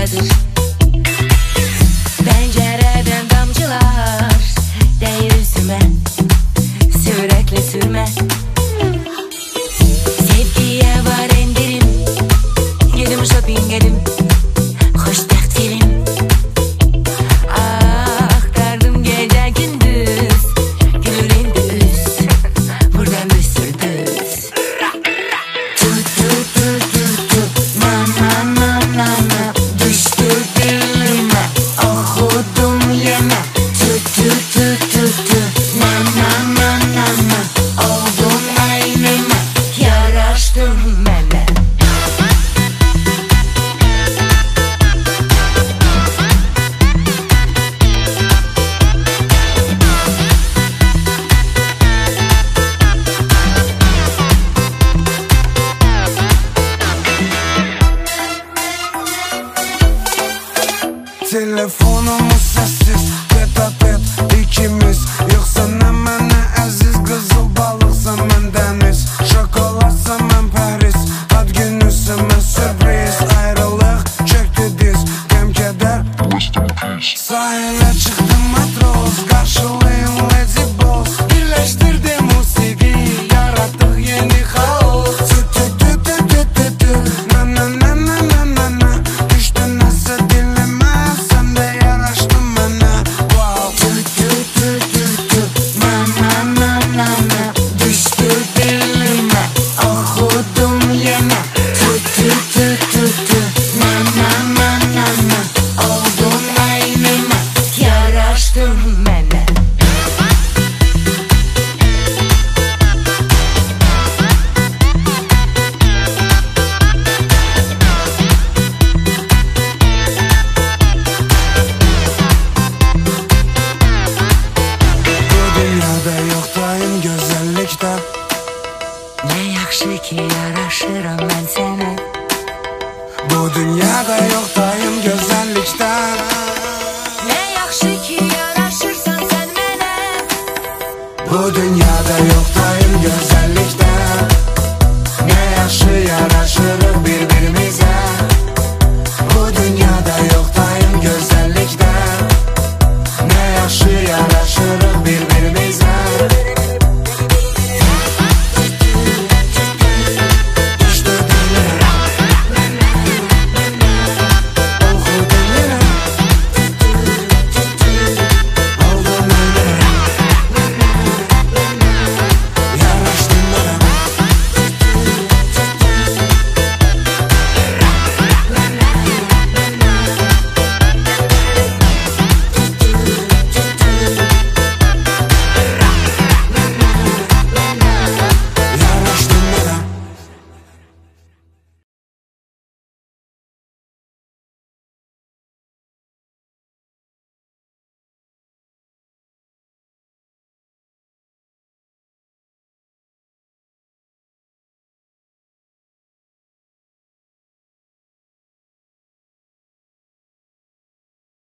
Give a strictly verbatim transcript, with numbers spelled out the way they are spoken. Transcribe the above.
yanımdadır. Pencereden damcılar değir yüzüme, sürekli sürme. Sevgiye var indirim, gidim shopping edim, hoş takdirim. Aktardım gece gündüz, gülün düz, buradan düz sür düz. Tut tut tut tut tut, na na na na na, düştü dilime, okudum yine. Tut tut tut tut tut, na na na na na, oldun aynıma, yaraştın bana. Telefonumuz sessiz, tet a tet ikimiz. Yoksa ne mənə əziz, qızıl balıqsan mən dəniz, şokoladsan mən Paris, ad günüsən mən sürpriz. Ayrılıq çöktü diz, qəm kədər, sahilə çıxdım matros, qarşılayın Lady Boss. Birləşdirdi musiqi, yaratdıq yeni xaos. Tüt tüt tüt tüt tüt tüt tüt, na na na na na na na, düşdü nəsə dilimə, sən də yaraşdın mənə. Wow. Tüt tüt tüt tüt tüt, na na na na na, düşdü dilimə, okudum yenə. Tüt tüt tüt tüt tüt, na na na na na, oldun aynıma, yaraşdın mənə. Bu dünyada yoxdayım gözəllikdə, Ne yaxşı ki yaraşıram mən sənə. bu dünyada yoxdayım gözəllikdə. Ne yaxşı ki yaraşırsan sən mənə. Bu dünyada yoxdayım gözəllikdə.